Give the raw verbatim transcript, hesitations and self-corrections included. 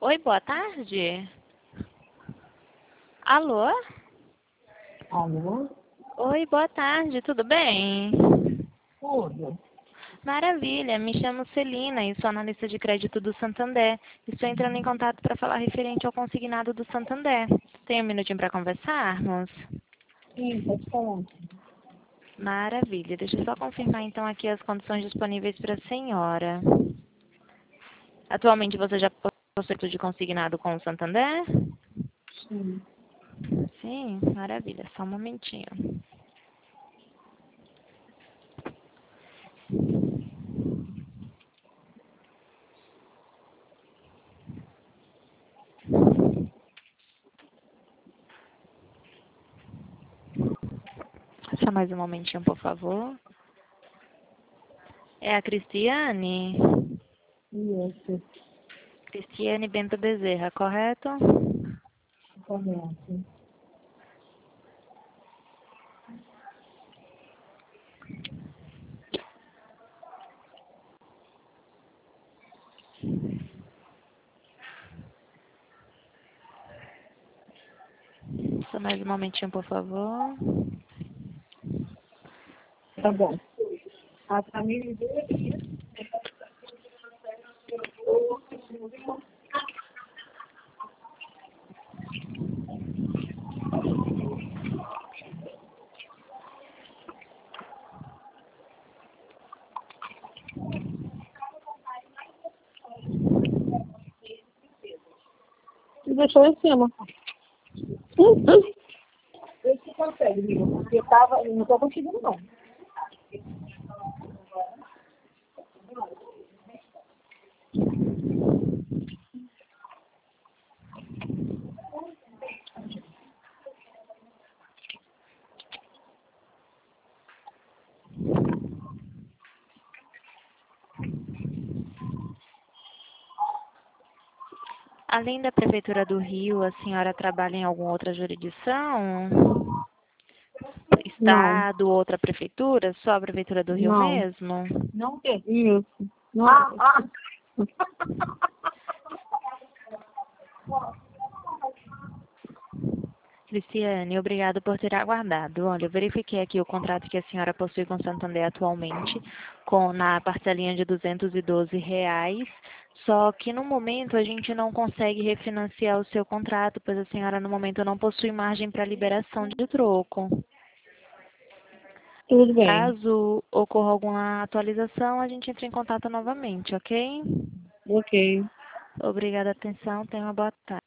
Oi, boa tarde. Alô? Alô? Oi, boa tarde, tudo bem? Tudo. Maravilha, me chamo Celina e sou analista de crédito do Santander. Estou entrando em contato para falar referente ao consignado do Santander. Tem um minutinho para conversarmos? Sim, pode falar. Maravilha, deixa eu só confirmar então aqui as condições disponíveis para a senhora. Atualmente você já possui tudo de consignado com o Santander? Sim. Sim, maravilha, só um momentinho. Só mais um momentinho, por favor. É a Cristiane? Isso, Cristiane Bento Bezerra, correto? correto. Só mais um momentinho, por favor. Tá bom. A família dele. E deixou em cima. Uhum. Vê se consegue, amiga, porque tava, eu não tô conseguindo, não. Além da Prefeitura do Rio, a senhora trabalha em alguma outra jurisdição? Não, Estado, outra prefeitura? Só a Prefeitura do Rio não. mesmo? Não tem. Isso. Não. Ah, ah. Cristiane, obrigada por ter aguardado. Olha, eu verifiquei aqui o contrato que a senhora possui com o Santander atualmente, com, na parcelinha de duzentos e doze reais, só que no momento a gente não consegue refinanciar o seu contrato, pois a senhora no momento não possui margem para liberação de troco. Tudo bem. Caso ocorra alguma atualização, a gente entra em contato novamente, ok? Ok. Obrigada, atenção, tenha uma boa tarde.